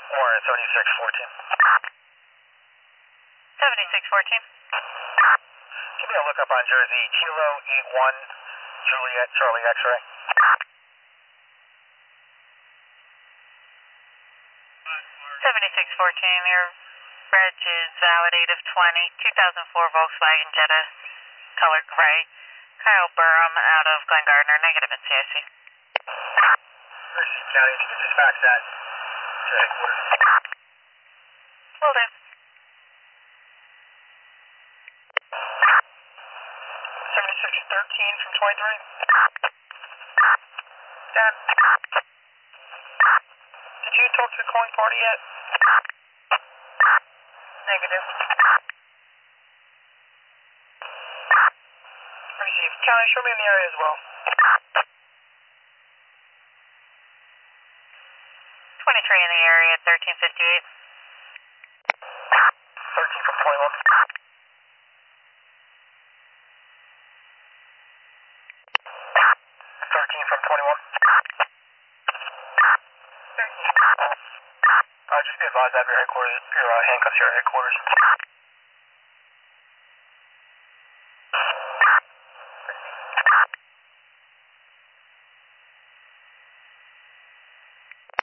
Warren 7614. 7614. Give me a lookup on Jersey. Kilo 81 Juliet Charlie X-ray. 7614, your reg is valid 8 of 20, 2004 Volkswagen Jetta, color gray. Kyle Burham out of Glen Gardner, negative at CIC. Mercy County, if you could dispatch that to headquarters. Will do. 7613 from 23. Dan, did you talk to the calling party yet? Negative. Received. County, show me in the area as well. 23 in the area, 1358. 13 from 21. 13 from 21. Just be advised I have your headquarters, your handcuffs here at headquarters.